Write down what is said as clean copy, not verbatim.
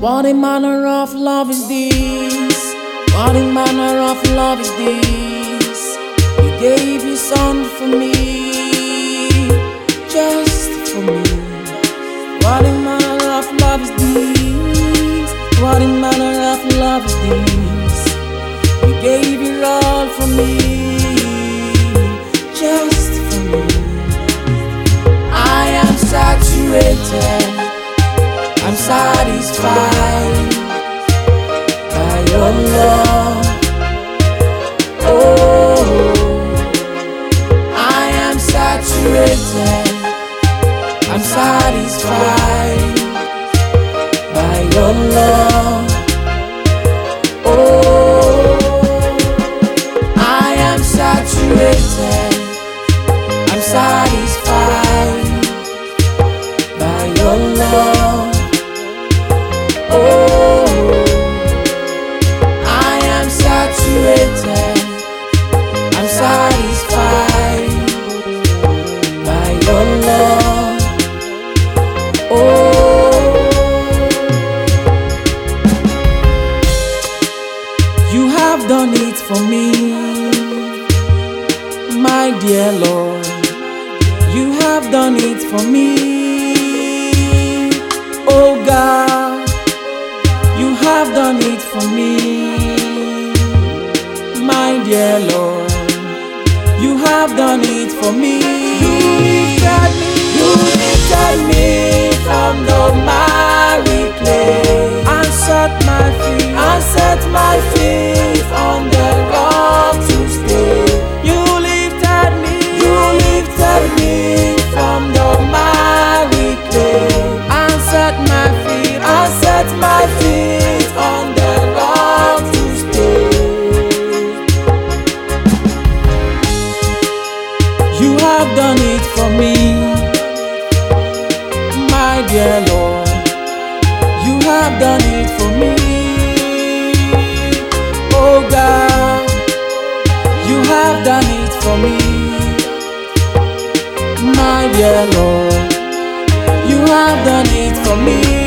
What a manner of love is this? What a manner of love is this? You gave your son for me, just for me. What a manner of love is this? What a manner of love is this? You gave your all for me, just for me. I am saturated, I'm satisfied by your love. Oh, I am saturated, I'm satisfied by your love. Oh, I am saturated, I'm satisfied by your love. Oh, I am saturated, I'm satisfied by your love. Oh, you have done it for me, my dear Lord. You have done it for me, oh God. You have done it for me, my dear Lord. You have done it for me. You lifted me from the miry clay and set my feet on the rock to stay. You lifted me from the miry clay and set my feet on the rock to stay. You have done it for me, my dear Lord. You have done it for me, oh God. You have done it for me, my dear Lord. You have done it for me.